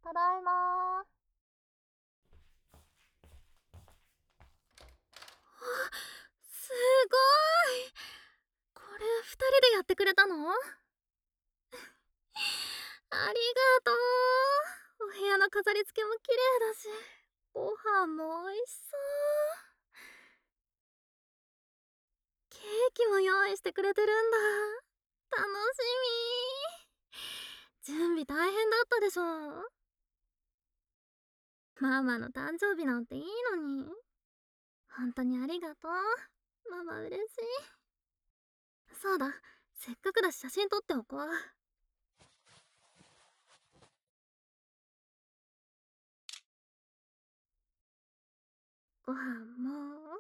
ただいま。 すごい。これ2人でやってくれたの？ありがとう。お部屋の飾り付けも綺麗だし、ご飯も美味しそう。ケーキも用意してくれてるんだ。楽しみ。準備大変だったでしょ？ママの誕生日なんていいのに。本当にありがとう。ママ嬉しい。そうだ、せっかくだし写真撮っておこう。ご飯も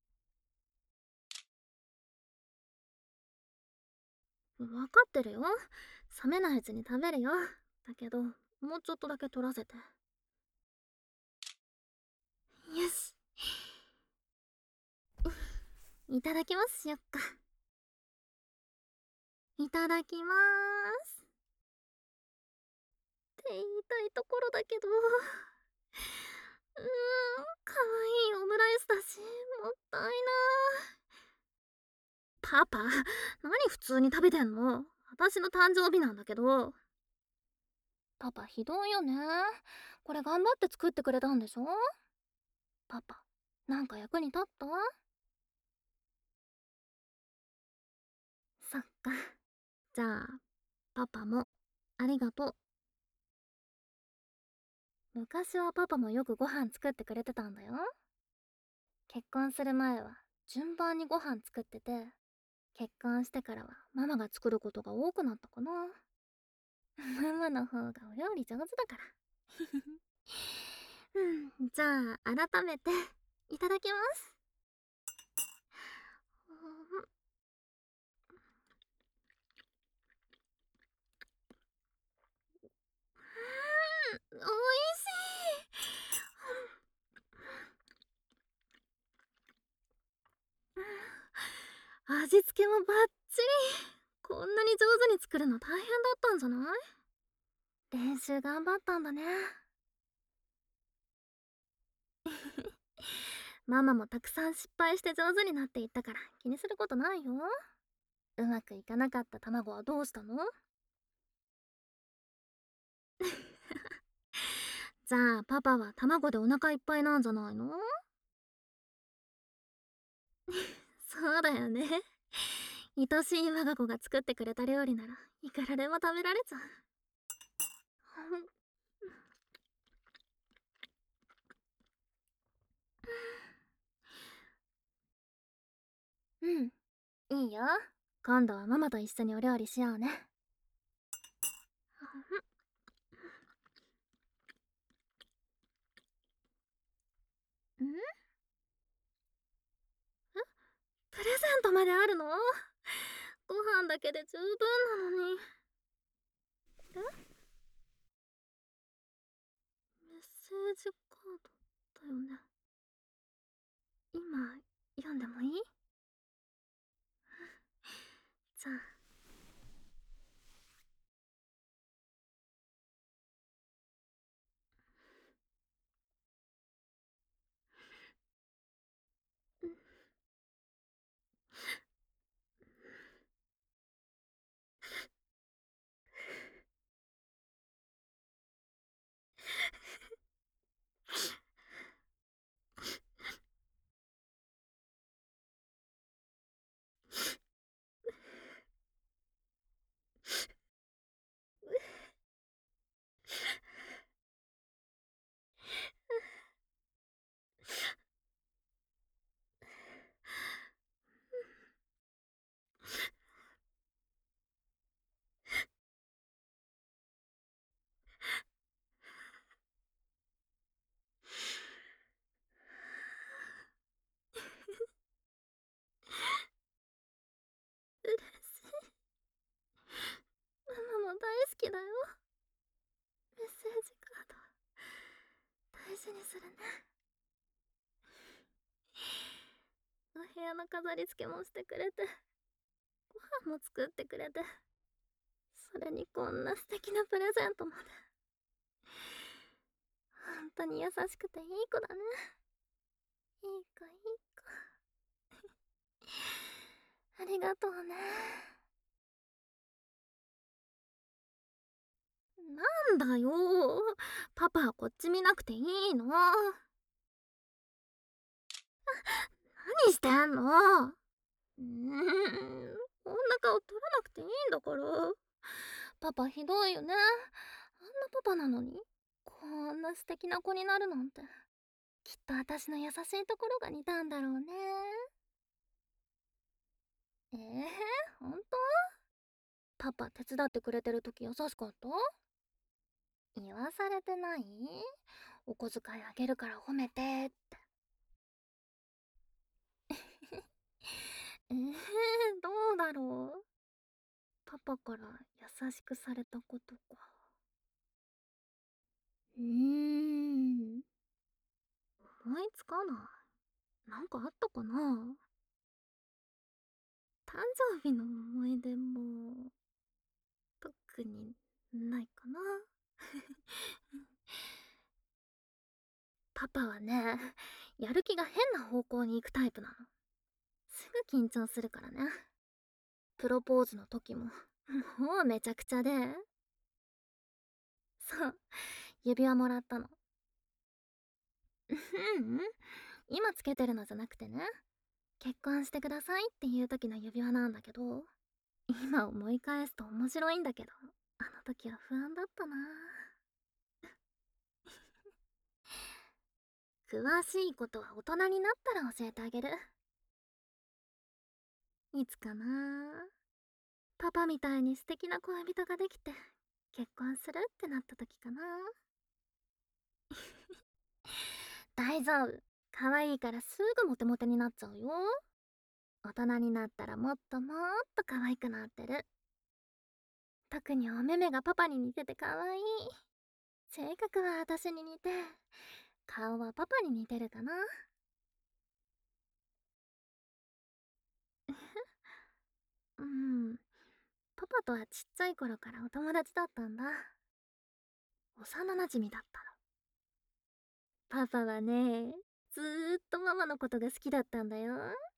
分かってるよ。冷めないうちに食べるよ。だけど、もうちょっとだけ取らせて。よし。いただきますしよっか。いただきまーす。って言いたいところだけど。かわいいオムライスだし、もったいな。パパ、何普通に食べてんの？私の誕生日なんだけど。パパひどいよね。これ頑張って作ってくれたんでしょ？パパ、なんか役に立った？そっか。じゃあ、パパもありがとう。昔はパパもよくご飯作ってくれてたんだよ。結婚する前は順番にご飯作ってて、結婚してからはママが作ることが多くなったかな。ママの方がお料理上手だから。じゃあ改めていただきます。おいしい。味付けもバッチリ。こんなに上手に作るの大変だったんじゃない？練習頑張ったんだね。ママもたくさん失敗して上手になっていったから気にすることないよ。うまくいかなかった卵はどうしたの？じゃあパパは卵でお腹いっぱいなんじゃないの？そうだよね。愛しい我が子が作ってくれた料理ならいくらでも食べられちゃう。うん、いいよ。今度はママと一緒にお料理しようね。プレゼントまであるの？ご飯だけで十分なのに。メッセージカードだよね。今読んでもいい？じゃあ。嬉しい。ママも大好きだよ。メッセージカード大事にするね。お部屋の飾り付けもしてくれて、ご飯も作ってくれて、それにこんな素敵なプレゼントまで。 本当に優しくていい子だね。いい子いい子。ありがとうね。なんだよ。パパはこっち見なくていいの。何してんの。こんな顔撮らなくていいんだから。パパひどいよね。あんなパパなのにこんな素敵な子になるなんて。きっと私の優しいところが似たんだろうね。ほんと。パパ手伝ってくれてる時優しかった。言わされてない。お小遣いあげるから褒めてって。どうだろう。パパから優しくされたことか。思いつかない。なんかあったかな。誕生日の思い出も特にないかな。パパはね、やる気が変な方向に行くタイプなの。すぐ緊張するからね。プロポーズの時ももうめちゃくちゃで。そう、指輪もらったの。今つけてるのじゃなくてね、結婚してくださいっていう時の指輪なんだけど、今思い返すと面白いんだけど、あの時は不安だったな。詳しいことは大人になったら教えてあげる。いつかな。パパみたいに素敵な恋人ができて結婚するってなった時かな。大丈夫。可愛いからすぐモテモテになっちゃうよ。大人になったらもっともっと可愛くなってる。特にお目目がパパに似てて可愛い。性格は私に似て、顔はパパに似てるかな。うん。パパとはちっちゃい頃からお友達だったんだ。幼馴染だったの。パパはね、ずーっとママのことが好きだったんだよ。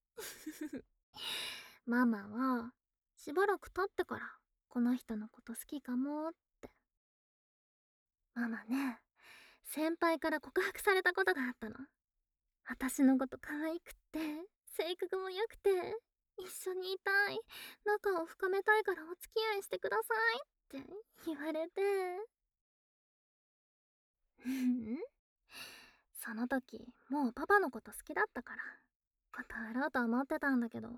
ママは、しばらく経ってから、この人のこと好きかもって。ママね、先輩から告白されたことがあったの。私のこと可愛くって、性格も良くて、一緒にいたい、仲を深めたいからお付き合いしてくださいって言われて。その時、もうパパのこと好きだったから、断ろうと思ってたんだけど、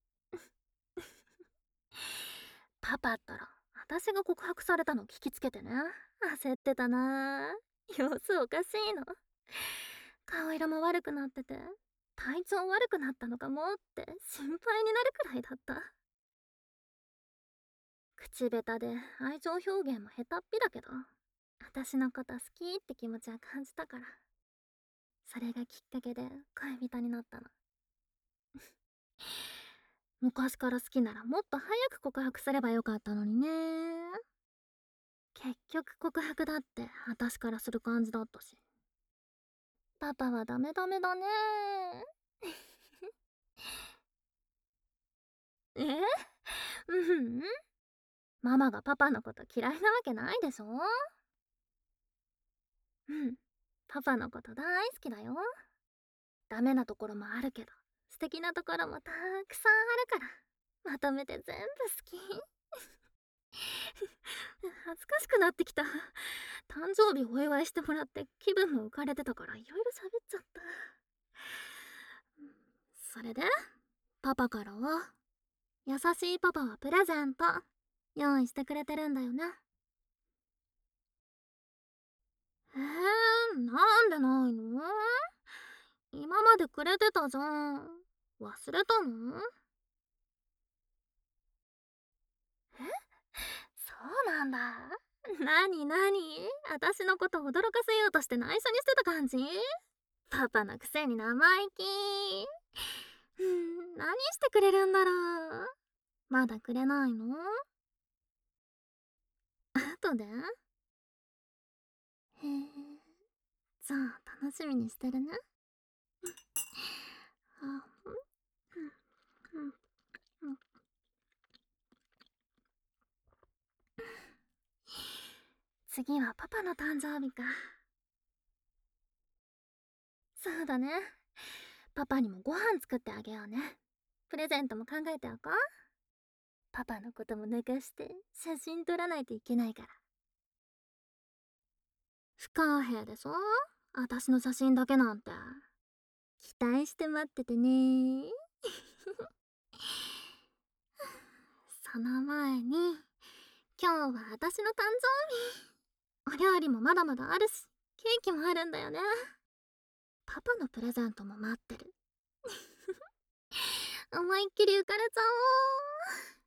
パパったら、私が告白されたの聞きつけてね、焦ってたなぁ。様子おかしいの。顔色も悪くなってて、体調悪くなったのかもって心配になるくらいだった。口下手で愛情表現も下手っぴだけど、私のこと好きって気持ちは感じたから、それがきっかけで恋人になったの。昔から好きならもっと早く告白すればよかったのにね。結局告白だって私からする感じだったし。パパはダメダメだね。え。うん。ママがパパのこと嫌いなわけないでしょ。うん。パパのこと大好きだよ。ダメなところもあるけど、素敵なところもたくさんあるから、まとめて全部好き。恥ずかしくなってきた。誕生日お祝いしてもらって気分も浮かれてたからいろいろ喋っちゃった。それで、パパからは、優しいパパはプレゼント、用意してくれてるんだよね。なんでないの。今までくれてたじゃん。忘れたの。え、そうなんだ。なになに、私のこと驚かせようとして内緒にしてた感じ。パパのくせに生意気。何してくれるんだろう。まだくれないの。後で。へえ、 じゃあ楽しみにしてるね。あ、うん、うん。次はパパの誕生日か。そうだね。パパにもご飯作ってあげようね。プレゼントも考えておこう。パパのことも抜かして写真撮らないといけないから。不公平でしょ、私の写真だけなんて。期待して待っててね。その前に、今日は私の誕生日。お料理もまだまだあるし、ケーキもあるんだよね。パパのプレゼントも待ってる。思いっきり浮かれちゃおう。